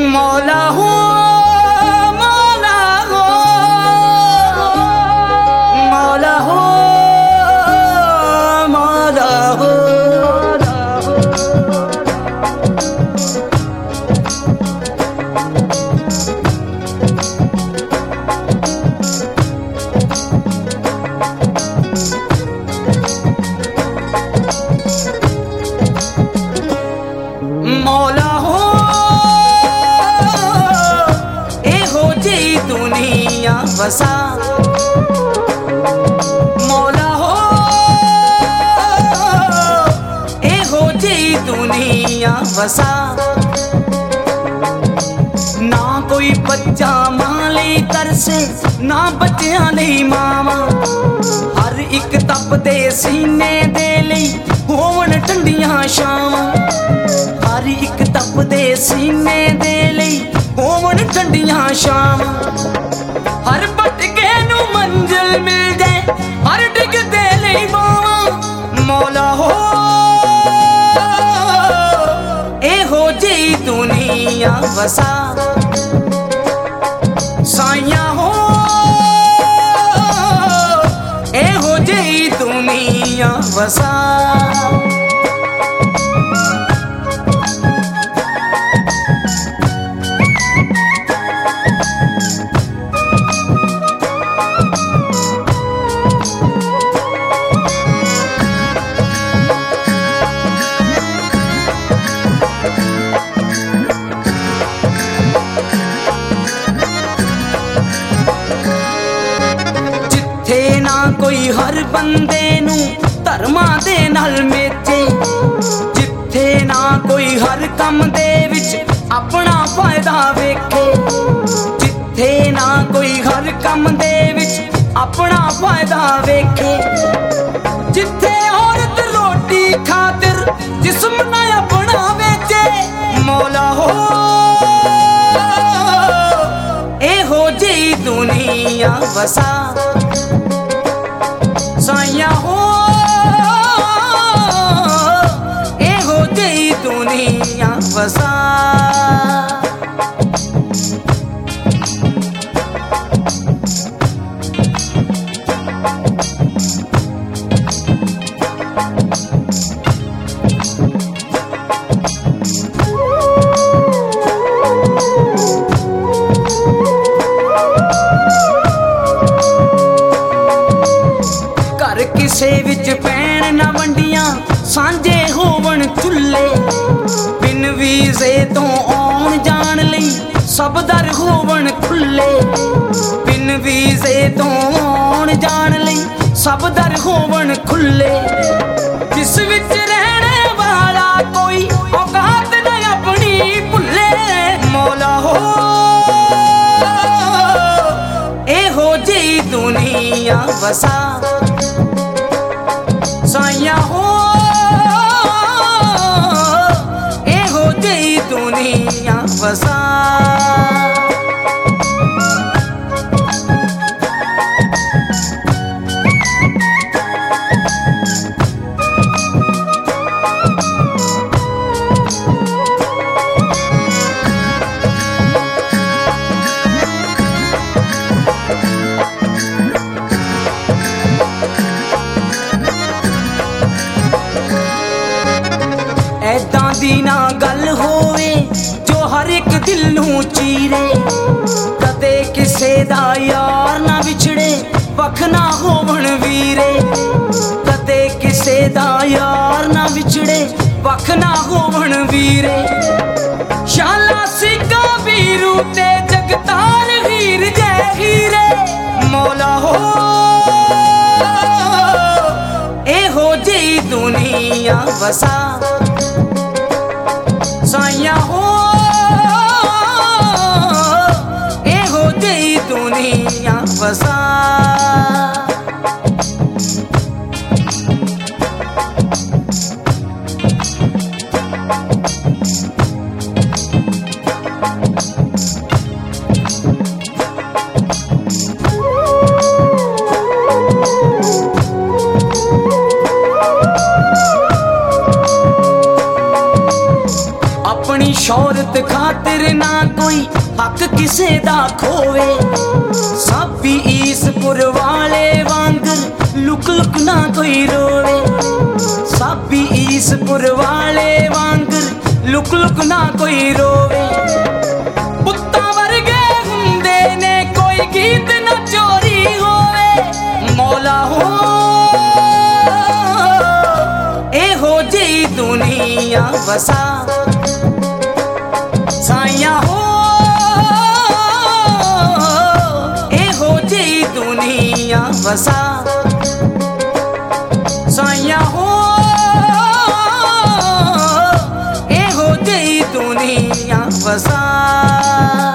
मौला हो मौला हो मौला हो मौला हो। मौला हो एहो जी दुनिया वसा, मौला हो एहो जी दुनिया वसा। ना कोई बच्चा मां लई तरसे ना बच्चियां लई मावा, हर एक तपदे सीने दे लई होवन ठंडियां छावां, हर एक तपदे सीने दे लई होवन ठंडियां छावां। हर भटके नू मंजिल मिल जाए हर डिगदे लई बावां। मौला हो एहो जी दुनिया वसा, साइया हो एहो जी दुनिया वसा। ना कोई हर बंदे नू धर्मां दे नाल मेचे, जिथे ना कोई हर कम दे विच अपना फायदा वेखे, जिथे ना कोई हर कम दे विच अपना फायदा वेखे, जिथे औरत रोटी खातिर जिस्म ना अपना वेचे। मौला हो एहो जी दुनिया वसा, साइया हो एहो जी दुनिया वसा। किसे विच पैण ना वंडियां सांझे होवन चुल्ले, बिन वीज़े तो आउण जाण लई सब दर होवन खुले, बिन वीज़े तो आउण जाण लई सब दर होवन खुले। जिस विच रहने वाला कोई औकात न अपनी भुले। मौला हो एहो जी दुनिया वसा, साइया हो एहो जी दुनिया वसा। ऐदां दी ना गल होवे जो हर एक दिल नू चीरे, कदे किसे दा यार ना विछड़े वख ना होवन वीरे, कदे किसे दा यार ना विछड़े वख ना होवन वीरे। शाला सिक्का वीरू ते जगतार हीर जय हीरे। मौला हो एहो जी दुनिया वसा, साइया हो एहो जी दुनिया वसा। शौहरत खातिर ना कोई हक किसे दा खोवे। साबी ईसपुर वाले वांगर लुक लुक ना कोई रोवे। साबी ईसपुर वाले वांगर लुक लुक ना कोई रोवे। पुत्ता वर्गे हुंदे ने कोई गीत ना चोरी होवे। मौला हो एहो जी दुनिया वसा। साया हो एहो जी दुनिया वसा। साया हो एहो जी दुनिया वसा।